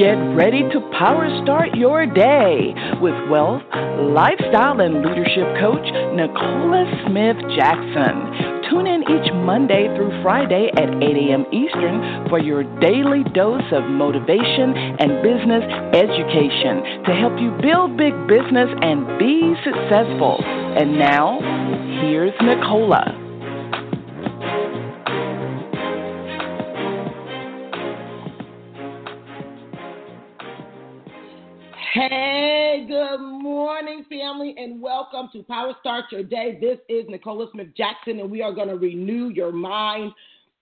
Get ready to power start your day with wealth, lifestyle, and leadership coach Nicola Smith Jackson. Tune in each Monday through Friday at 8 a.m. Eastern for your daily dose of motivation and business education to help you build big business and be successful. And now, here's Nicola. Hey, good morning, family, and welcome to Power Start Your Day. This is Nicola Smith Jackson, and we are going to renew your mind.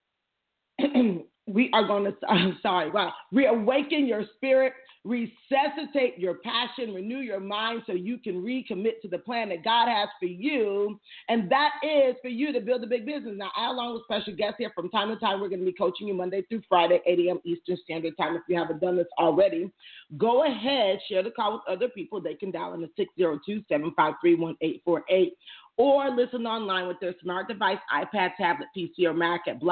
Reawaken your spirit, resuscitate your passion, renew your mind so you can recommit to the plan that God has for you, and that is for you to build a big business. Now, I, along with special guests here from time to time, we're going to be coaching you Monday through Friday, 8 a.m. Eastern Standard Time. If you haven't done this already, go ahead, share the call with other people. They can dial in the 602-753-1848. Or listen online with their smart device, iPad, tablet, PC, or Mac at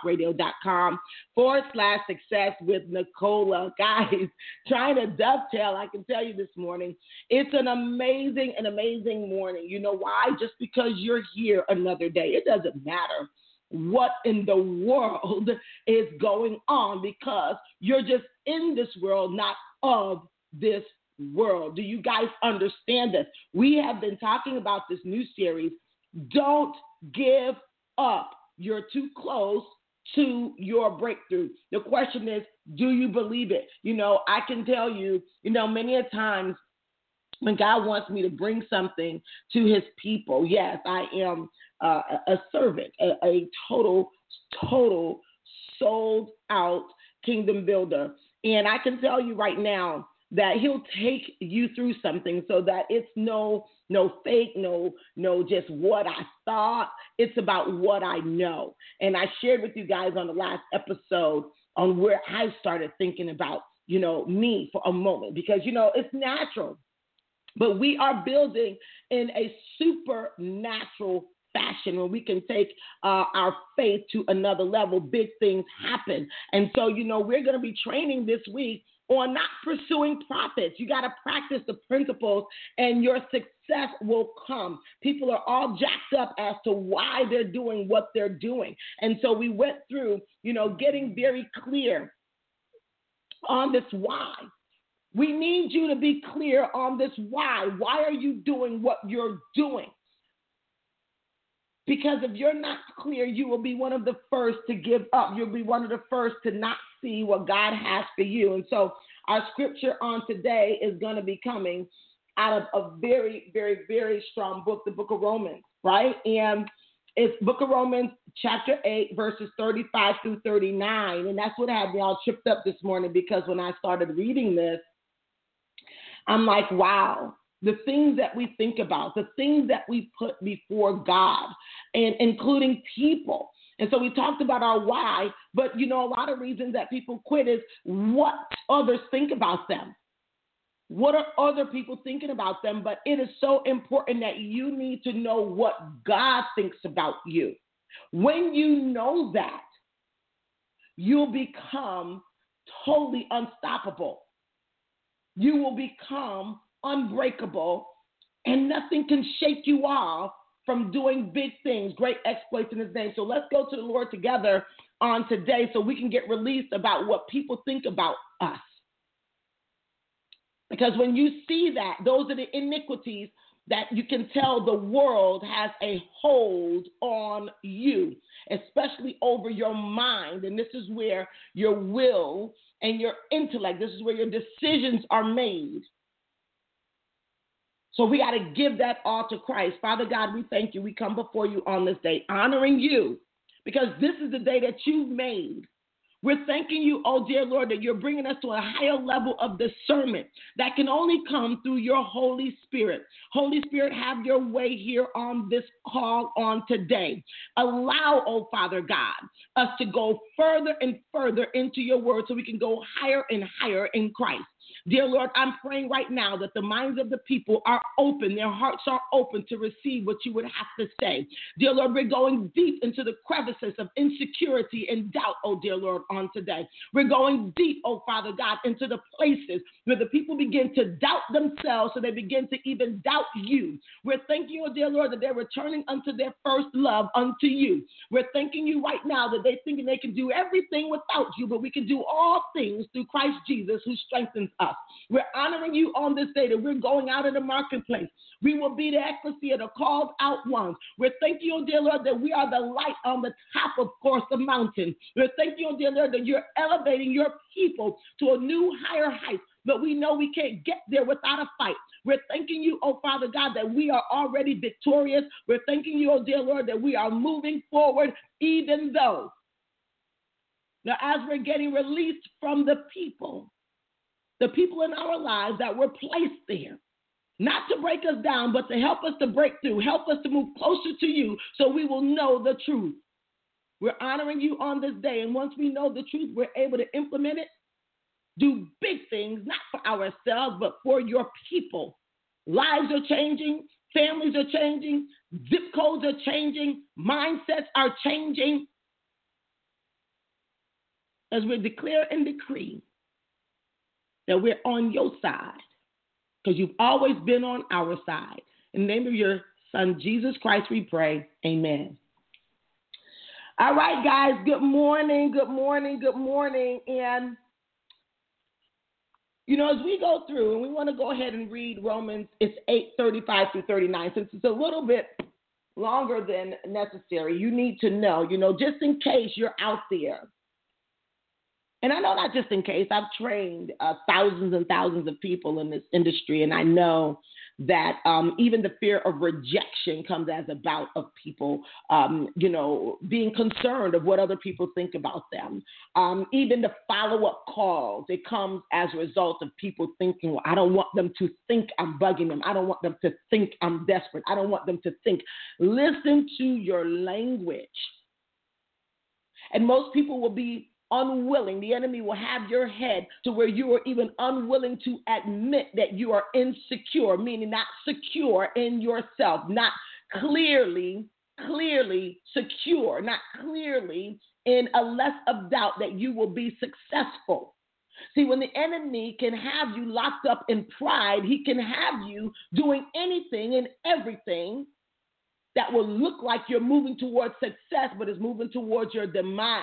blogtalkradio.com/success with Nicola. Guys, trying to dovetail, I can tell you this morning, it's an amazing morning. You know why? Just because you're here another day. It doesn't matter what in the world is going on because you're just in this world, not of this world. Do you guys understand this? We have been talking about this new series, Don't Give Up. You're too close to your breakthrough. The question is, do you believe it? You know, I can tell you, many a times when God wants me to bring something to his people, yes, I am a servant, a total sold out kingdom builder. And I can tell you right now, that he'll take you through something so that it's no fake, no just what I thought. It's about what I know. And I shared with you guys on the last episode on where I started thinking about, me for a moment because, it's natural. But we are building in a supernatural fashion when we can take our faith to another level. Big things happen. And so, we're going to be training this week on not pursuing profits. You got to practice the principles and your success will come. People are all jacked up as to why they're doing what they're doing. And so we went through, getting very clear on this why. We need you to be clear on this why. Why are you doing what you're doing? Because if you're not clear, you will be one of the first to give up. You'll be one of the first to not see what God has for you. And so our scripture on today is going to be coming out of a very, very, very strong book, the book of Romans, right? And it's book of Romans, chapter 8, verses 35 through 39. And that's what had me all tripped up this morning because when I started reading this, I'm like, wow. The things that we think about, the things that we put before God, and including people. And so we talked about our why, but, a lot of reasons that people quit is what others think about them. What are other people thinking about them? But it is so important that you need to know what God thinks about you. When you know that, you'll become totally unstoppable. You will become unbreakable, and nothing can shake you off from doing big things, great exploits in his name. So let's go to the Lord together on today so we can get released about what people think about us. Because when you see that, those are the iniquities that you can tell the world has a hold on you, especially over your mind. And this is where your will and your intellect, this is where your decisions are made. So we got to give that all to Christ. Father God, we thank you. We come before you on this day, honoring you, because this is the day that you've made. We're thanking you, oh dear Lord, that you're bringing us to a higher level of discernment that can only come through your Holy Spirit. Holy Spirit, have your way here on this call on today. Allow, oh Father God, us to go further and further into your word so we can go higher and higher in Christ. Dear Lord, I'm praying right now that the minds of the people are open, their hearts are open to receive what you would have to say. Dear Lord, we're going deep into the crevices of insecurity and doubt, oh dear Lord, on today. We're going deep, oh Father God, into the places where the people begin to doubt themselves, so they begin to even doubt you. We're thanking you, oh dear Lord, that they're returning unto their first love, unto you. We're thanking you right now that they're thinking they can do everything without you, but we can do all things through Christ Jesus who strengthens us. We're honoring you on this day that we're going out in the marketplace. We will be the ecclesia, the called out ones. We're thanking you, oh dear Lord, that we are the light on the top, of course, the mountain. We're thanking you, oh dear Lord, that you're elevating your people to a new, higher height. But we know we can't get there without a fight. We're thanking you, oh Father God, that we are already victorious. We're thanking you, oh dear Lord, that we are moving forward, even though. Now, as we're getting released from the people in our lives that were placed there, not to break us down, but to help us to break through, help us to move closer to you so we will know the truth. We're honoring you on this day, and once we know the truth, we're able to implement it, do big things, not for ourselves, but for your people. Lives are changing, families are changing, zip codes are changing, mindsets are changing, as we declare and decree that we're on your side, because you've always been on our side. In the name of your Son, Jesus Christ, we pray. Amen. All right, guys, good morning, good morning, good morning. And, you know, as we go through, and we want to go ahead and read Romans, it's 8:35 through 39, since it's a little bit longer than necessary. You need to know, just in case you're out there. And I know not just in case, I've trained thousands and thousands of people in this industry, and I know that even the fear of rejection comes as a bout of people, being concerned of what other people think about them. Even the follow-up calls, it comes as a result of people thinking, well, I don't want them to think I'm bugging them. I don't want them to think I'm desperate. I don't want them to think. Listen to your language. And most people will be unwilling. The enemy will have your head to where you are even unwilling to admit that you are insecure, meaning not secure in yourself, not clearly secure, not clearly in a less of doubt that you will be successful. See, when the enemy can have you locked up in pride, he can have you doing anything and everything that will look like you're moving towards success, but is moving towards your demise.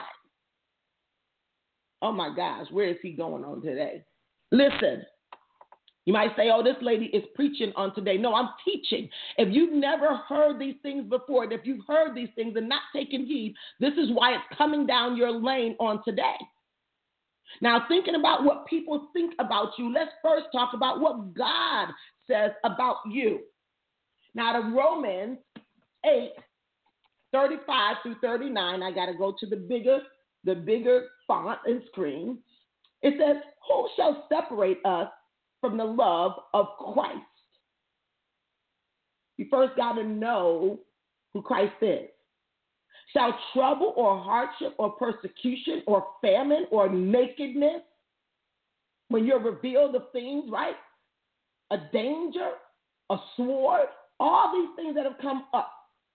Oh my gosh, where is he going on today? Listen, you might say, oh, this lady is preaching on today. No, I'm teaching. If you've never heard these things before, and if you've heard these things and not taken heed, this is why it's coming down your lane on today. Now, thinking about what people think about you, let's first talk about what God says about you. Now, to Romans 8:35 through 39, I got to go to the bigger font and screen. It says, who shall separate us from the love of Christ? You first got to know who Christ is. Shall trouble or hardship or persecution or famine or nakedness, when you're revealed of things, right? A danger, a sword, all these things that have come up,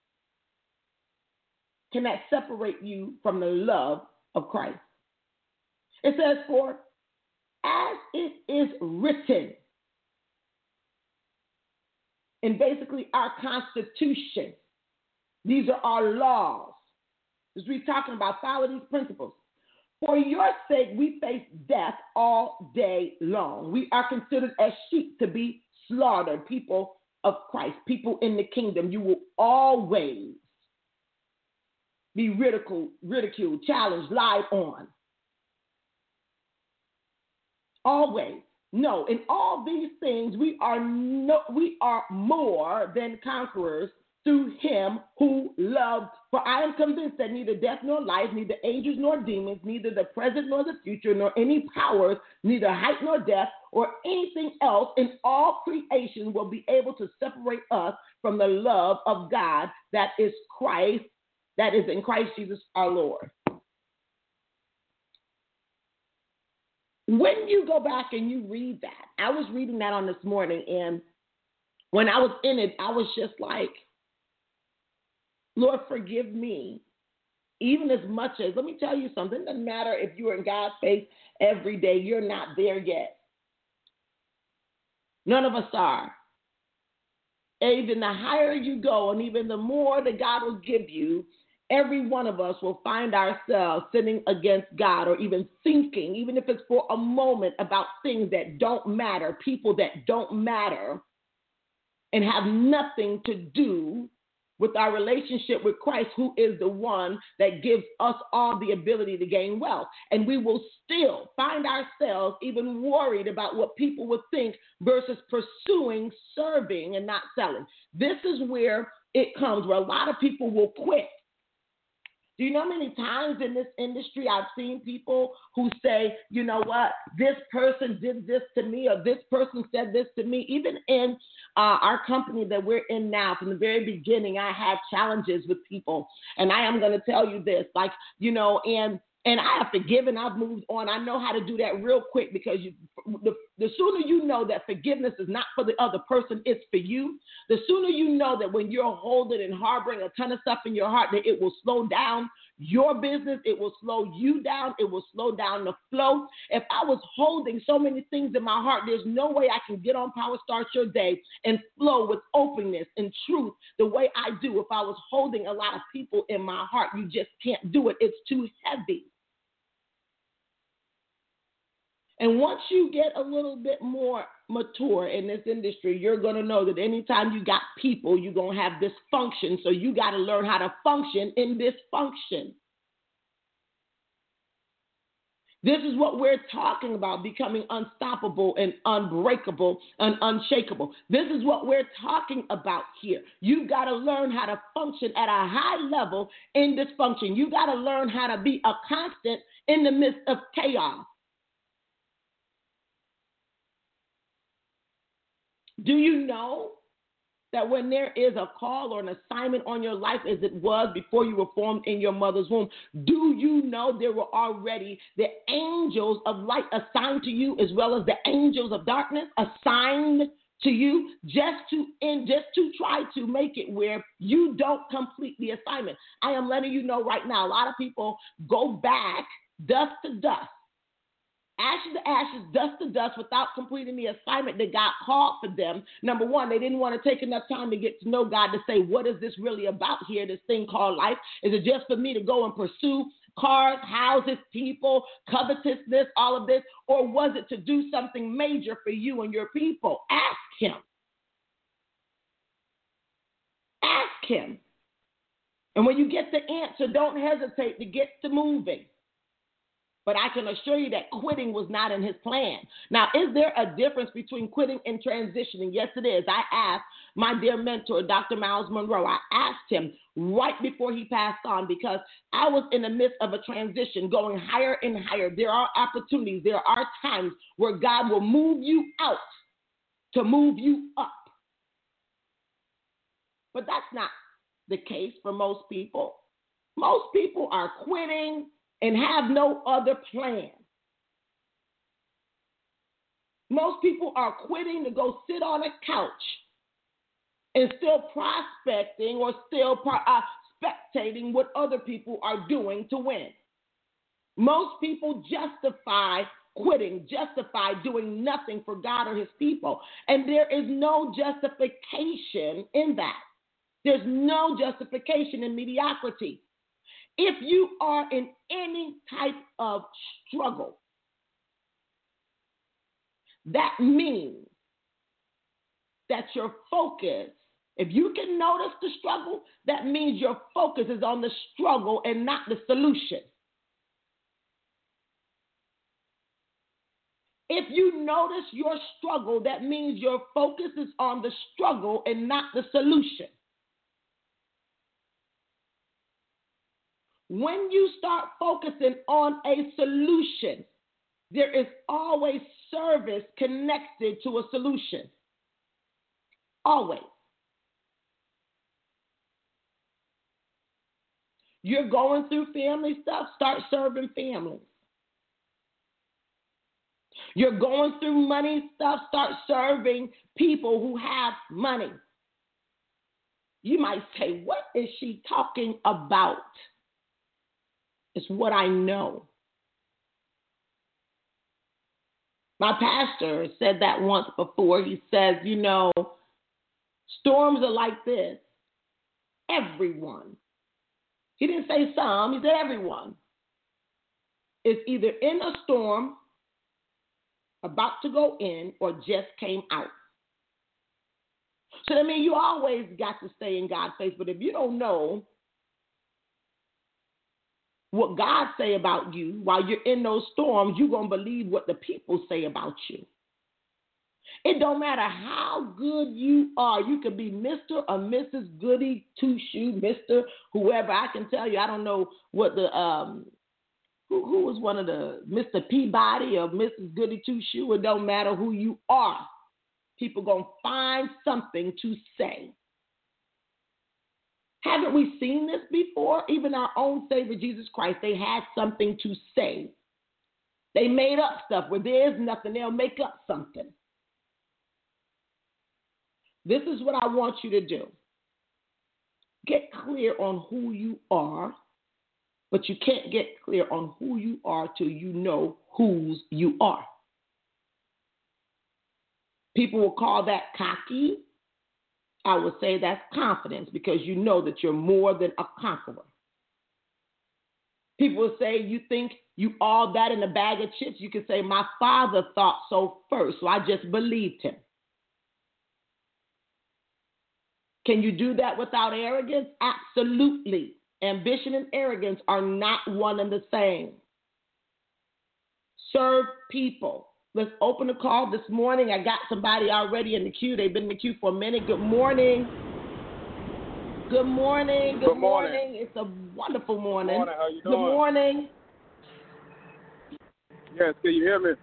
can that separate you from the love of Christ? It says, for as it is written, in basically our Constitution, these are our laws. As we're talking about, follow these principles. For your sake, we face death all day long. We are considered as sheep to be slaughtered, people of Christ, people in the kingdom. You will always be ridiculed, challenged, lied on. Always. No, in all these things, we are more than conquerors through him who loved. For I am convinced that neither death nor life, neither angels nor demons, neither the present nor the future, nor any powers, neither height nor depth, or anything else in all creation will be able to separate us from the love of God that is Christ, that is in Christ Jesus our Lord. When you go back and you read that, I was reading that on this morning, and when I was in it, I was just like, Lord, forgive me. Even as much as, let me tell you something, it doesn't matter if you're in God's face every day, you're not there yet. None of us are. Even the higher you go and even the more that God will give you, every one of us will find ourselves sitting against God or even thinking, even if it's for a moment, about things that don't matter, people that don't matter, and have nothing to do with our relationship with Christ, who is the one that gives us all the ability to gain wealth. And we will still find ourselves even worried about what people would think versus pursuing serving and not selling. This is where it comes, where a lot of people will quit. Do you know how many times in this industry I've seen people who say, you know what, this person did this to me, or this person said this to me. Even in our company that we're in now, from the very beginning, I had challenges with people. And I am going to tell you this, like, you know, and I have forgiven, I've moved on. I know how to do that real quick, because the sooner you know that forgiveness is not for the other person, it's for you. The sooner you know that when you're holding and harboring a ton of stuff in your heart, that it will slow down your business, it will slow you down, it will slow down the flow. If I was holding so many things in my heart, there's no way I can get on Power Start Your Day and flow with openness and truth the way I do if I was holding a lot of people in my heart. You just can't do it. It's too heavy. And once you get a little bit more mature in this industry, you're going to know that anytime you got people, you're going to have dysfunction. So you got to learn how to function in dysfunction. This is what we're talking about, becoming unstoppable and unbreakable and unshakable. This is what we're talking about here. You've got to learn how to function at a high level in dysfunction. You got to learn how to be a constant in the midst of chaos. Do you know that when there is a call or an assignment on your life, as it was before you were formed in your mother's womb, do you know there were already the angels of light assigned to you, as well as the angels of darkness assigned to you, just to try to make it where you don't complete the assignment? I am letting you know right now, a lot of people go back dust to dust, ashes to ashes, dust to dust, without completing the assignment that God called for them. Number one, they didn't want to take enough time to get to know God, to say, what is this really about here, this thing called life? Is it just for me to go and pursue cars, houses, people, covetousness, all of this? Or was it to do something major for you and your people? Ask him. Ask him. And when you get the answer, don't hesitate to get to moving. But I can assure you that quitting was not in his plan. Now, is there a difference between quitting and transitioning? Yes, it is. I asked my dear mentor, Dr. Miles Monroe, I asked him right before he passed on, because I was in the midst of a transition, going higher and higher. There are opportunities. There are times where God will move you out to move you up. But that's not the case for most people. Most people are quitting and have no other plan. Most people are quitting to go sit on a couch and still prospecting or still spectating what other people are doing to win. Most people justify quitting, justify doing nothing for God or his people. And there is no justification in that. There's no justification in mediocrity. If you are in any type of struggle, that means that your focus, if you can notice the struggle, that means your focus is on the struggle and not the solution. If you notice your struggle, that means your focus is on the struggle and not the solution. When you start focusing on a solution, there is always service connected to a solution. Always. You're going through family stuff, start serving families. You're going through money stuff, start serving people who have money. You might say, what is she talking about? It's what I know. My pastor said that once before. He says, storms are like this. Everyone. He didn't say some, he said everyone is either in a storm, about to go in, or just came out. So that means you always got to stay in God's face. But if you don't know what God say about you while you're in those storms, you're going to believe what the people say about you. It don't matter how good you are. You could be Mr. or Mrs. Goody Two-Shoe, Mr. whoever. I can tell you, I don't know what the, who was one of the, Mr. Peabody or Mrs. Goody Two-Shoe. It don't matter who you are. People going to find something to say. Haven't we seen this before? Even our own Savior Jesus Christ, they had something to say. They made up stuff. Where there is nothing, they'll make up something. This is what I want you to do. Get clear on who you are, but you can't get clear on who you are till you know whose you are. People will call that cocky. I would say that's confidence, because you know that you're more than a conqueror. People will say you think you all that in a bag of chips. You can say, my father thought so first, so I just believed him. Can you do that without arrogance? Absolutely. Ambition and arrogance are not one and the same. Serve people. Let's open the call this morning. I got somebody already in the queue. They've been in the queue for a minute. Good morning. Good morning. Good morning. It's a wonderful morning. Good morning. How you doing? Good morning. Yes, can you hear me?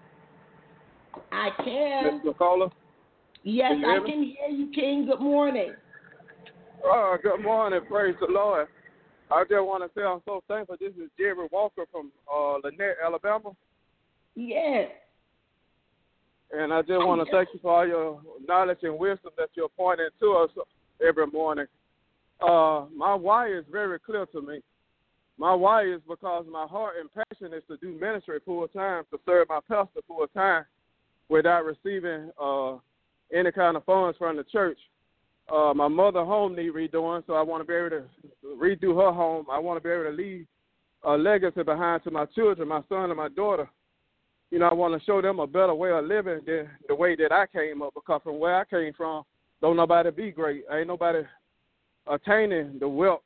I can. Ms. Nicola? Yes, I me? can hear you, King. Good morning. Good morning. Praise the Lord. I just want to say I'm so thankful. This is Jerry Walker from Lynette, Alabama. Yes. And I just want to thank you for all your knowledge and wisdom that you're pointing to us every morning. My why is very clear to me. My why is because my heart and passion is to do ministry full time, to serve my pastor full time without receiving any kind of funds from the church. My mother's home needs redoing, so I want to be able to redo her home. I want to be able to leave a legacy behind to my children, my son and my daughter. I want to show them a better way of living than the way that I came up, because from where I came from, don't nobody be great. Ain't nobody attaining the wealth.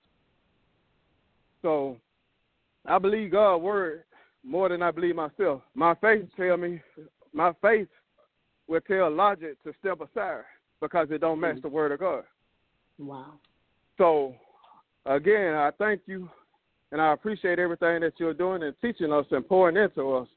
So I believe God's word more than I believe myself. My faith will tell logic to step aside because it don't match the word of God. Wow. So, again, I thank you, and I appreciate everything that you're doing and teaching us and pouring into us.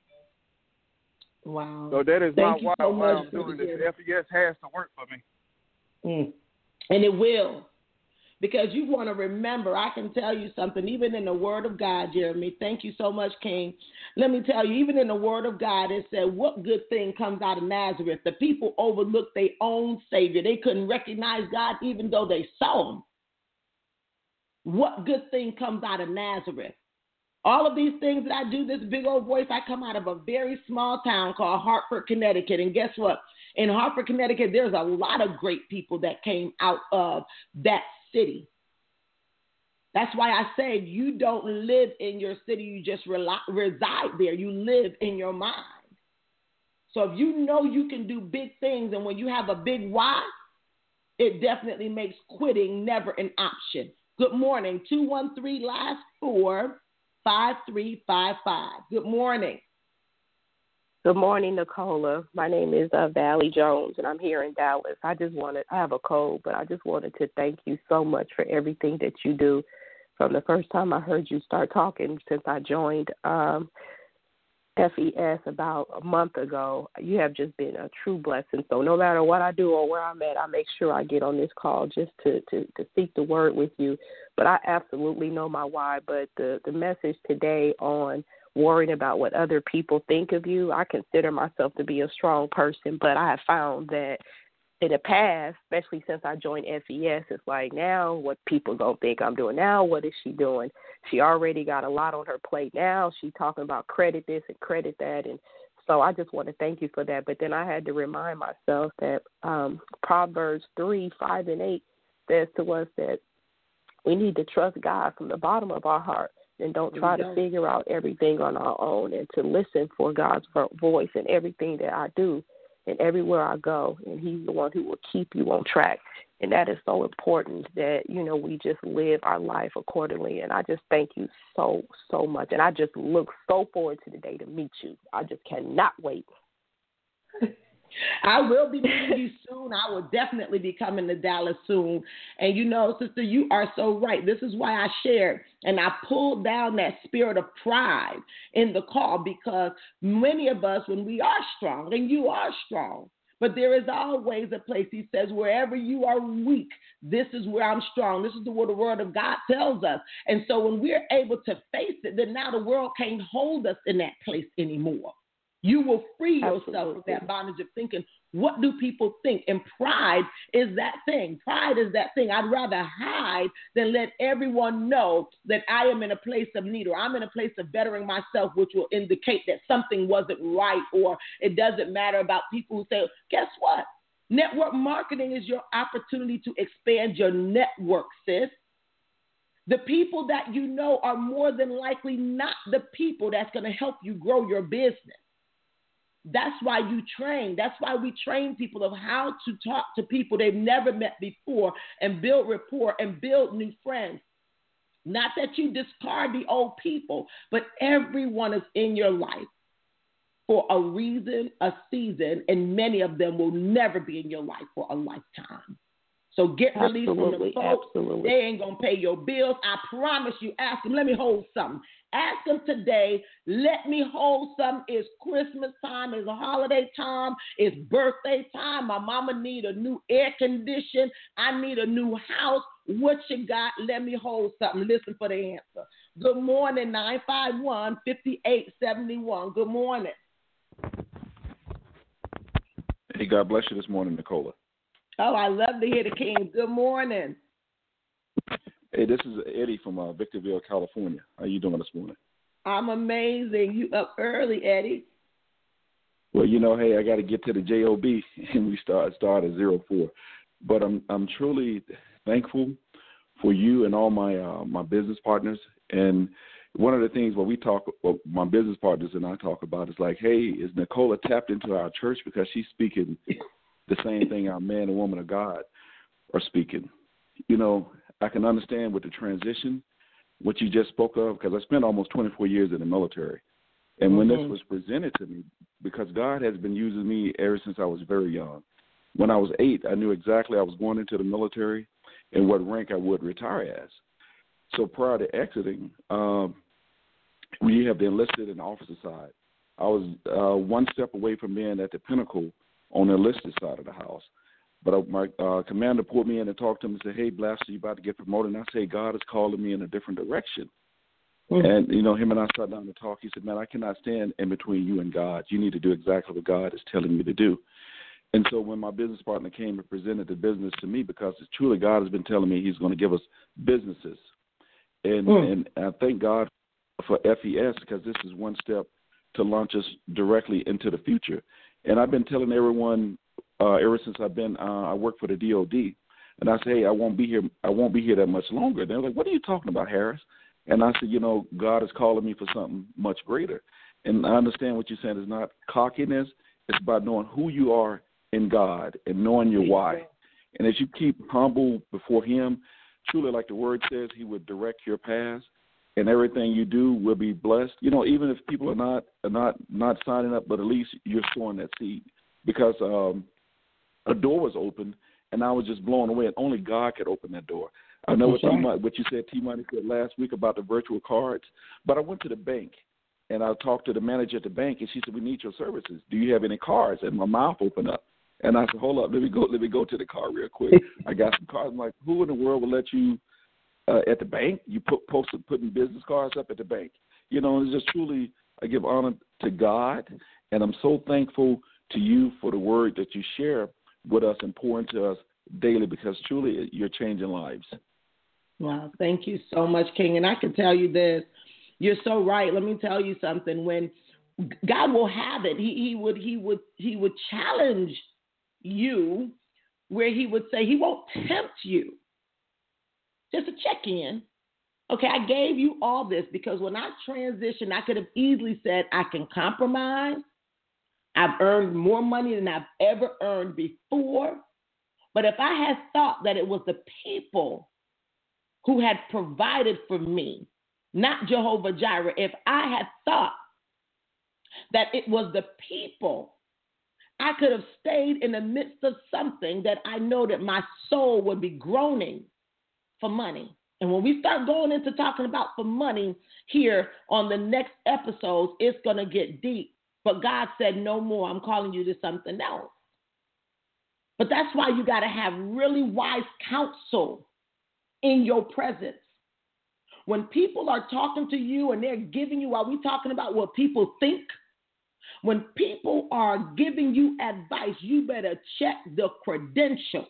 Wow. So that is Thank my you why so I'm doing this. FES has to work for me. And it will. Because you want to remember, I can tell you something, even in the Word of God, Jeremy. Thank you so much, King. Let me tell you, even in the Word of God, it said, what good thing comes out of Nazareth? The people overlooked their own Savior. They couldn't recognize God even though they saw him. What good thing comes out of Nazareth? All of these things that I do, this big old voice, I come out of a very small town called Hartford, Connecticut. And guess what? In Hartford, Connecticut, there's a lot of great people that came out of that city. That's why I say you don't live in your city. You just reside there. You live in your mind. So if you know you can do big things, and when you have a big why, it definitely makes quitting never an option. Good morning. 213 last 4. 5355. Good morning. Good morning, Nicola. My name is Valley Jones, and I'm here in Dallas. I have a cold, but I just wanted to thank you so much for everything that you do. From the first time I heard you start talking since I joined FES about a month ago, you have just been a true blessing. So no matter what I do or where I'm at, I make sure I get on this call just to seek the word with you. But I absolutely know my why. But the message today on worrying about what other people think of you. I consider myself to be a strong person, but I have found that in the past, especially since I joined FES, it's like, now what people gonna think I'm doing now? What is she doing? She already got a lot on her plate now. She's talking about credit this and credit that, and so I just want to thank you for that. But then I had to remind myself that Proverbs 3:5-8 says to us that we need to trust God from the bottom of our heart and don't try to figure out everything on our own, and to listen for God's voice in everything that I do and everywhere I go. And he's the one who will keep you on track. And that is so important that, we just live our life accordingly. And I just thank you so, so much. And I just look so forward to the day to meet you. I just cannot wait. I will be meeting you soon. I will definitely be coming to Dallas soon. And sister, you are so right. This is why I shared and I pulled down that spirit of pride in the call, because many of us, when we are strong, and you are strong, but there is always a place, he says, wherever you are weak, this is where I'm strong. This is what the word of God tells us. And so when we're able to face it, then now the world can't hold us in that place anymore. You will free yourself from that bondage of thinking, what do people think? And pride is that thing. Pride is that thing. I'd rather hide than let everyone know that I am in a place of need, or I'm in a place of bettering myself, which will indicate that something wasn't right, or it doesn't matter about people who say, guess what? Network marketing is your opportunity to expand your network, sis. The people that you know are more than likely not the people that's going to help you grow your business. That's why you train. That's why we train people of how to talk to people they've never met before and build rapport and build new friends. Not that you discard the old people, but everyone is in your life for a reason, a season, and many of them will never be in your life for a lifetime. So get released from the folks. Absolutely. They ain't going to pay your bills. I promise you. Ask them, let me hold something. Ask them today, let me hold something. It's Christmas time. It's a holiday time. It's birthday time. My mama need a new air condition. I need a new house. What you got? Let me hold something. Listen for the answer. Good morning, 951-5871. Good morning. Hey, God bless you this morning, Nicola. Oh, I love to hear the King. Good morning. Hey, this is Eddie from Victorville, California. How you doing this morning? I'm amazing. You up early, Eddie. Well, hey, I got to get to the JOB, and we start at 04. But I'm truly thankful for you and all my business partners. And one of the things what my business partners and I talk about is like, hey, is Nicola tapped into our church because she's speaking the same thing our man and woman of God are speaking? I can understand with the transition, what you just spoke of, because I spent almost 24 years in the military. And when this was presented to me, because God has been using me ever since I was very young. When I was 8, I knew exactly I was going into the military and what rank I would retire as. So prior to exiting, we have the enlisted and officer side. I was one step away from being at the pinnacle on the enlisted side of the house. But my commander pulled me in and talked to him and said, hey, Blaster, you about to get promoted? And I say, God is calling me in a different direction. And, him and I sat down to talk. He said, man, I cannot stand in between you and God. You need to do exactly what God is telling you to do. And so when my business partner came and presented the business to me, because truly God has been telling me he's going to give us businesses. And I thank God for FES, because this is one step to launch us directly into the future. And I've been telling everyone ever since I work for the DOD, and I say, hey, I won't be here that much longer. And they're like, what are you talking about, Harris? And I said, God is calling me for something much greater. And I understand what you're saying is not cockiness. It's about knowing who you are in God and knowing your why. And as you keep humble before him, truly, like the word says, he would direct your paths, and everything you do will be blessed. Even if people are not signing up, but at least you're sowing that seed. Because a door was open, and I was just blown away, and only God could open that door. I know what you said, T-Money said last week about the virtual cards, but I went to the bank, and I talked to the manager at the bank, and she said, we need your services. Do you have any cards? And my mouth opened up. And I said, hold up, let me go to the car real quick. I got some cards. I'm like, who in the world will let you at the bank? You putting business cards up at the bank. It's just truly I give honor to God, and I'm so thankful to you for the word that you share with us and pour into us daily, because truly you're changing lives. Wow, thank you so much, King. And I can tell you this, you're so right. Let me tell you something. When God will have it, he would challenge you, where he would say he won't tempt you. Just a check-in. Okay, I gave you all this because when I transitioned, I could have easily said I can compromise. I've earned more money than I've ever earned before. But if I had thought that it was the people who had provided for me, not Jehovah Jireh, if I had thought that it was the people, I could have stayed in the midst of something that I know that my soul would be groaning for money. And when we start going into talking about for money here on the next episodes, it's going to get deep. But God said, no more. I'm calling you to something else. But that's why you got to have really wise counsel in your presence. When people are talking to you and they're giving you, are we talking about what people think? When people are giving you advice, you better check the credentials.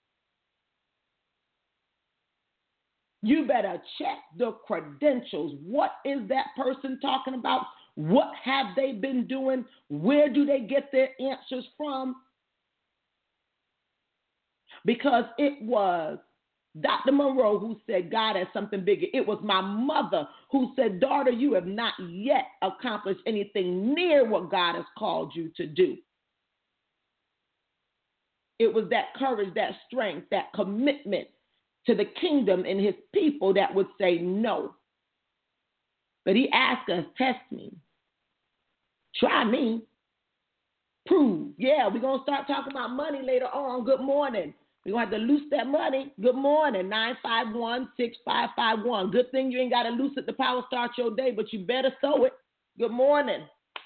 You better check the credentials. What is that person talking about? What have they been doing? Where do they get their answers from? Because it was Dr. Monroe who said God has something bigger. It was my mother who said, daughter, you have not yet accomplished anything near what God has called you to do. It was that courage, that strength, that commitment to the kingdom and his people that would say no. But he asked us, test me, try me, prove. Yeah, we're going to start talking about money later on. Good morning. We're going to have to loose that money. Good morning, 951-6551. Good thing you ain't got to loose it to power start your day, but you better sow it. Good morning.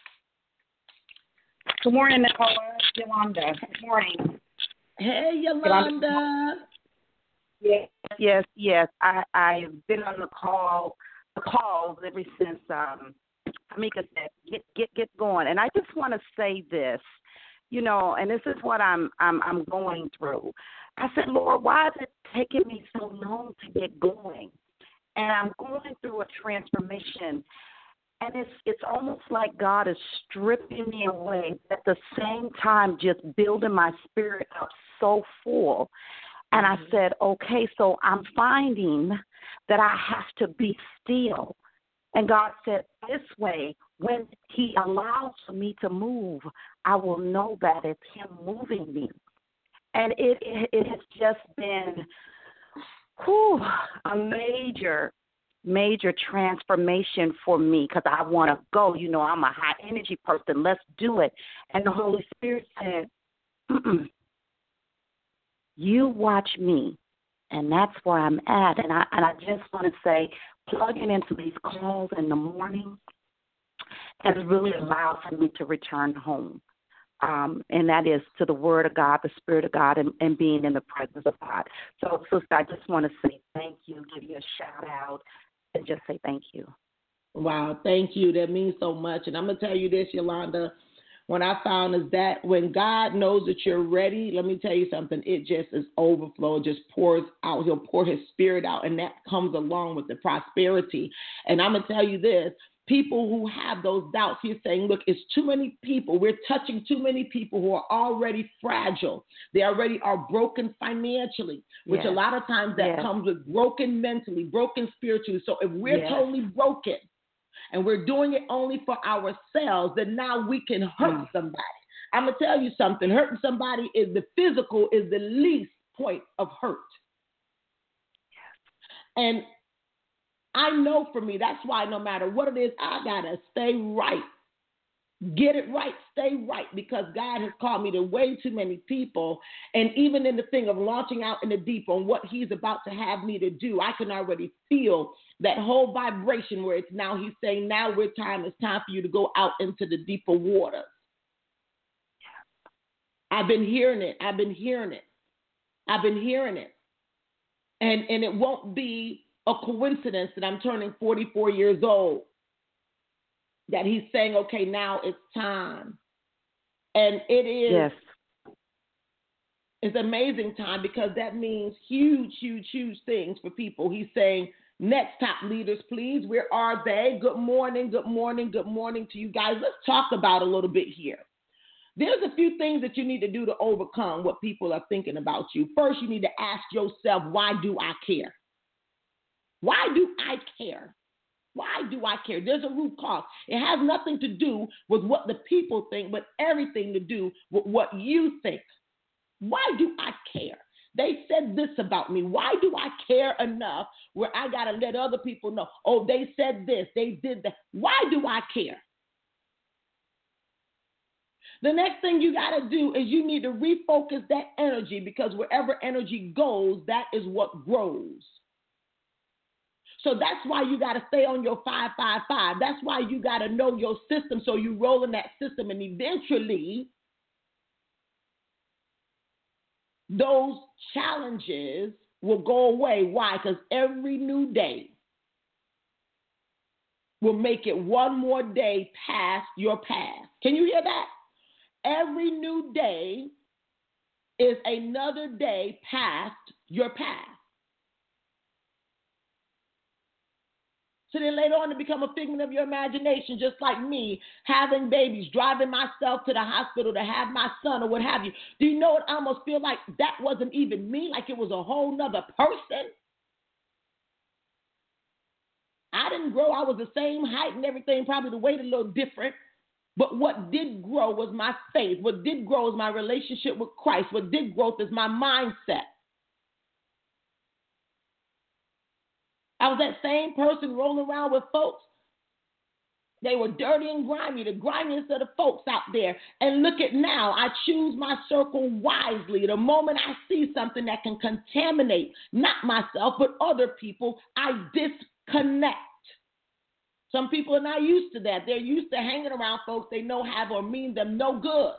Good morning, Nicola. Yolanda. Good morning. Hey, Yolanda. Yes. I've been on the calls ever since Amika said, get going. And I just want to say this, and this is what I'm going through. I said, Lord, why is it taking me so long to get going? And I'm going through a transformation, and it's almost like God is stripping me away, at the same time just building my spirit up so full. And I said, okay, so I'm finding that I have to be still. And God said, this way, when he allows me to move, I will know that it's him moving me. And it has just been a major transformation for me, because I want to go. I'm a high energy person. Let's do it. And the Holy Spirit said, you watch me. And that's where I'm at. And I just want to say, plugging into these calls in the morning has really allowed for me to return home. And that is to the Word of God, the Spirit of God, and being in the presence of God. So, sister, I just want to say thank you, give you a shout out, and just say thank you. Wow, thank you. That means so much. And I'm going to tell you this, Yolanda, what I found is that when God knows that you're ready, let me tell you something, it just is overflow. It just pours out. He'll pour his spirit out, and that comes along with the prosperity. And I'm going to tell you this, people who have those doubts, he's saying, look, it's too many people. We're touching too many people who are already fragile. They already are broken financially, which a lot of times that comes with broken mentally, broken spiritually. So if we're totally broken and we're doing it only for ourselves, then now we can hurt somebody. I'm going to tell you something. Hurting somebody is the physical is the least point of hurt. And I know for me, that's why no matter what it is, I got to stay right. Get it right, stay right, because God has called me to way too many people. And even in the thing of launching out in the deep on what he's about to have me to do, I can already feel that whole vibration where it's now he's saying, now it's time for you to go out into the deeper waters. I've been hearing it. And it won't be a coincidence that I'm turning 44 years old. that he's saying, okay, now it's time. And it is. Yes. It's amazing time because that means huge, huge, huge things for people. He's saying, next top leaders, please. Where are they? Good morning, good morning, good morning to you guys. Let's talk about a little bit here. There's a few things that you need to do to overcome what people are thinking about you. First, you need to ask yourself, why do I care? Why do I care? Why do I care? There's a root cause. It has nothing to do with what the people think, but everything to do with what you think. Why do I care? They said this about me. Why do I care enough where I got to let other people know, oh, they said this, they did that. Why do I care? The next thing you got to do is you need to refocus that energy, because wherever energy goes, that is what grows. So that's why you got to stay on your 555. That's why you got to know your system, so you roll in that system, and eventually those challenges will go away. Why? Because every new day will make it one more day past your past. Can you hear that? Every new day is another day past your past. So then later on, to become a figment of your imagination, just like me, having babies, driving myself to the hospital to have my son or what have you. Do you know what? I almost feel like that wasn't even me, like it was a whole nother person. I didn't grow. I was the same height and everything, probably the weight a little different. But what did grow was my faith. What did grow is my relationship with Christ. What did grow is my mindset. I was that same person rolling around with folks. They were dirty and grimy, the grimiest of the folks out there. And look at now, I choose my circle wisely. The moment I see something that can contaminate, not myself, but other people, I disconnect. Some people are not used to that. They're used to hanging around folks they know have or mean them no good.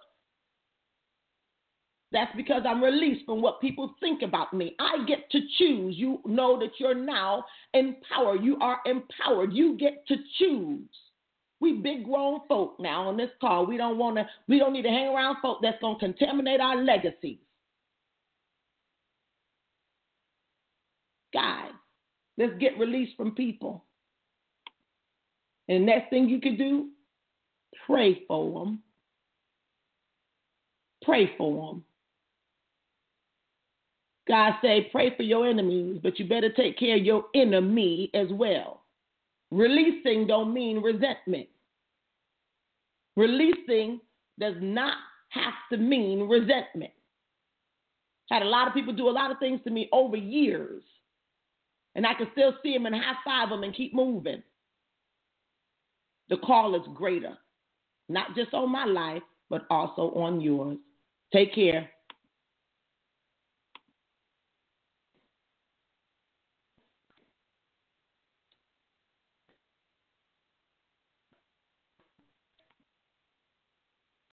That's because I'm released from what people think about me. I get to choose. You know that you're now empowered. You are empowered. You get to choose. We big grown folk now on this call. We don't need to hang around folk that's going to contaminate our legacies. Guys, let's get released from people. And the next thing you can do, pray for them. Pray for them. God say, pray for your enemies, but you better take care of your enemy as well. Releasing don't mean resentment. Releasing does not have to mean resentment. Had a lot of people do a lot of things to me over years, and I can still see them and high-five them and keep moving. The call is greater, not just on my life, but also on yours. Take care.